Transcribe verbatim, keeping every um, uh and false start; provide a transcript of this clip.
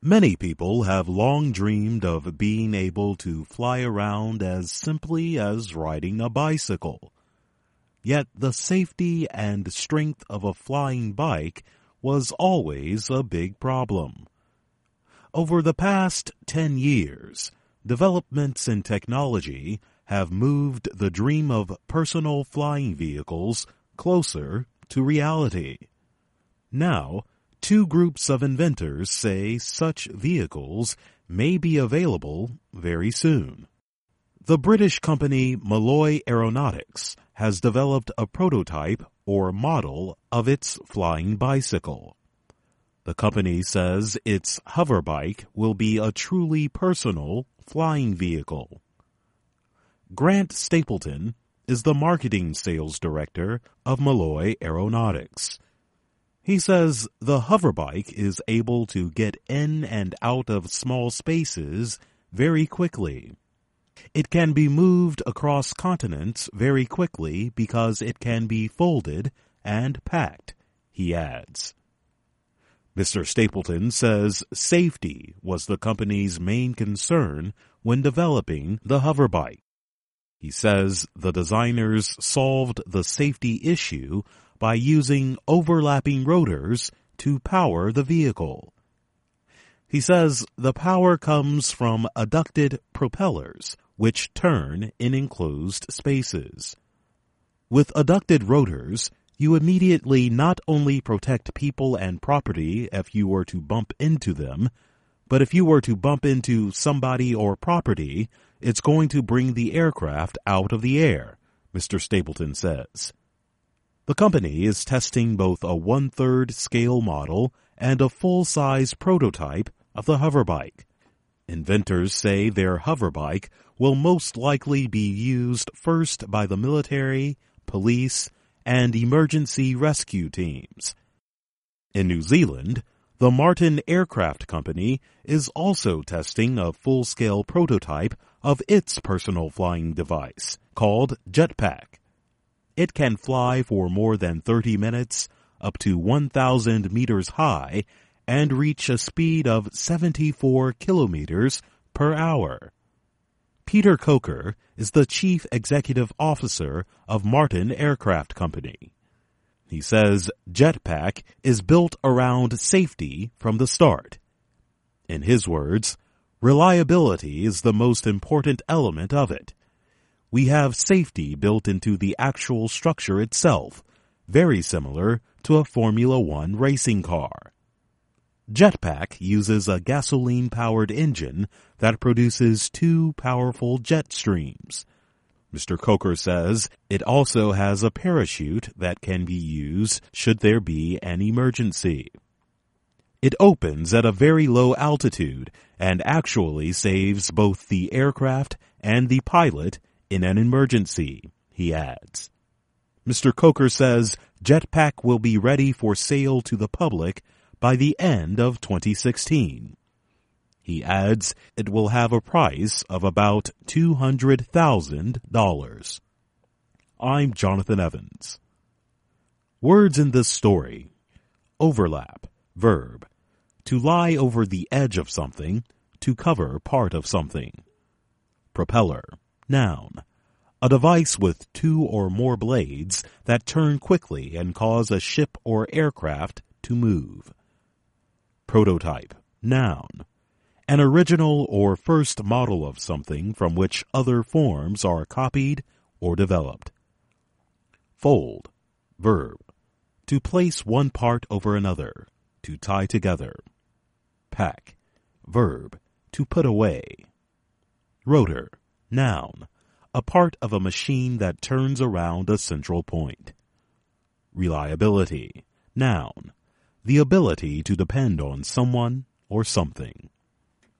Many people have long dreamed of being able to fly around as simply as riding a bicycle. Yet the safety and strength of a flying bike was always a big problem. Over the past ten years, developments in technology have moved the dream of personal flying vehicles closer to reality. Now, two groups of inventors say such vehicles may be available very soon. The British company Malloy Aeronautics has developed a prototype or model of its flying bicycle. The company says its hoverbike will be a truly personal flying vehicle. Grant Stapleton is the marketing sales director of Malloy Aeronautics. He says the hoverbike is able to get in and out of small spaces very quickly. It can be moved across continents very quickly because it can be folded and packed, he adds. Mister Stapleton says safety was the company's main concern when developing the hoverbike. He says the designers solved the safety issue by using overlapping rotors to power the vehicle. He says the power comes from adducted propellers, which turn in enclosed spaces. With adducted rotors, you immediately not only protect people and property if you were to bump into them, but if you were to bump into somebody or property, it's going to bring the aircraft out of the air, Mister Stapleton says. The company is testing both a one-third scale model and a full-size prototype of the hoverbike. Inventors say their hoverbike will most likely be used first by the military, police, and emergency rescue teams. In New Zealand, the Martin Aircraft Company is also testing a full-scale prototype of its personal flying device, called Jetpack. It can fly for more than thirty minutes, up to one thousand meters high, and reach a speed of seventy-four kilometers per hour. Peter Coker is the Chief Executive Officer of Martin Aircraft Company. He says Jetpack is built around safety from the start. In his words, reliability is the most important element of it. We have safety built into the actual structure itself, very similar to a Formula One racing car. Jetpack uses a gasoline-powered engine that produces two powerful jet streams. Mister Coker says it also has a parachute that can be used should there be an emergency. It opens at a very low altitude and actually saves both the aircraft and the pilot in an emergency, he adds. Mister Coker says Jetpack will be ready for sale to the public by the end of twenty sixteen. He adds it will have a price of about two hundred thousand dollars. I'm Jonathan Evans. Words in this story. Overlap, verb. To lie over the edge of something, to cover part of something. Propeller, noun. A device with two or more blades that turn quickly and cause a ship or aircraft to move. Prototype, noun. An original or first model of something from which other forms are copied or developed. Fold, verb. To place one part over another, to tie together. Pack, verb. To put away. Rotor, noun. A part of a machine that turns around a central point. Reliability, noun. The ability to depend on someone or something.